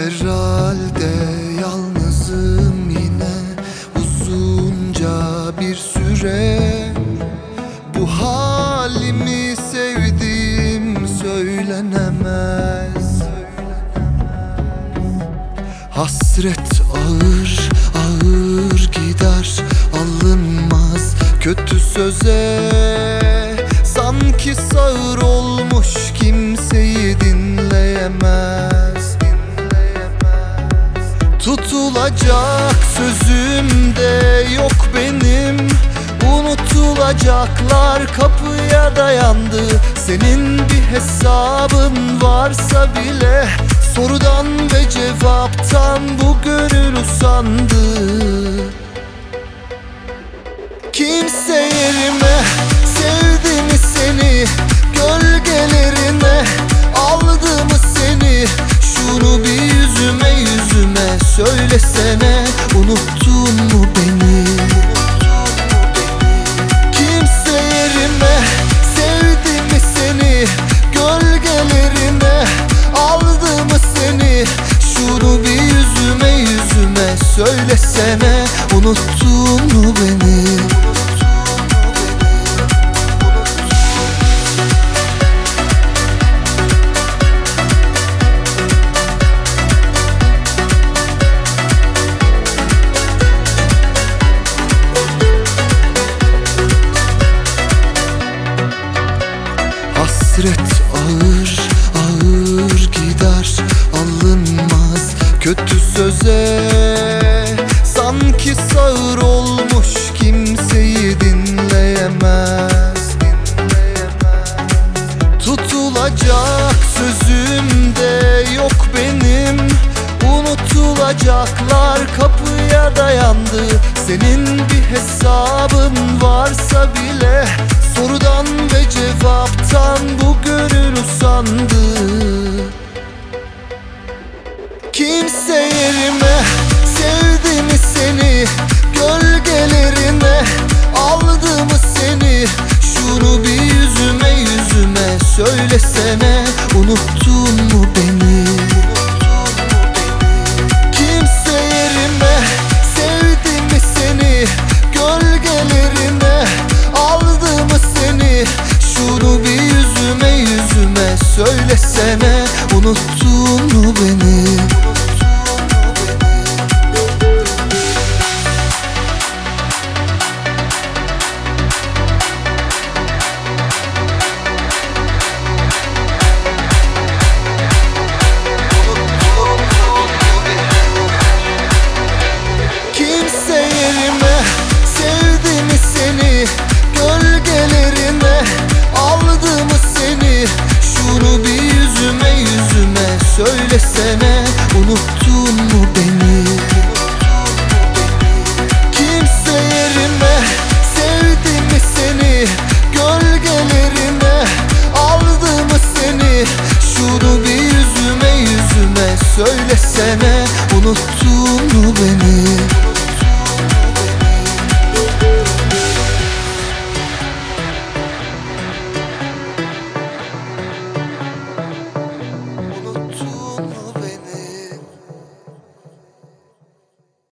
Herhalde yalnızım yine uzunca bir süre. Bu halimi sevdiğim söylenemez. Hasret ağır ağır gider, alınmaz kötü söze. Sanki sağır olmuş kimseyi dinleyemez. Tutulacak sözüm de yok benim. Unutulacaklar kapıya dayandı. Senin bir hesabın varsa bile sorudan ve cevaptan bu gönül usandı. Kimse yerime sevdi mi seni, gölgelerine aldı mı seni? Şunu bir yüzüme söylesene, unuttun mu beni? Kimse yerime sevdi mi seni, gölgelerine aldı mı seni? Şunu bir yüzüme söylesene, unuttun mu beni? Hasret ağır ağır gider, alınmaz kötü söze. Sanki sağır olmuş kimseyi dinleyemez. Tutulacak sözüm de yok benim. Unutulacaklar kapıya dayandı. Senin bir hesabın varsa bile sorudan ve cevaptan bu gönül usandı. Kimse yerime sevdi mi seni, gölgelerine aldı mı seni? Şunu bir yüzüme söylesene, unuttun mu beni? Kimse yerime sevdi mi seni, gölgelerine aldı mı seni? Şunu bir yüzüme söylesene, unuttun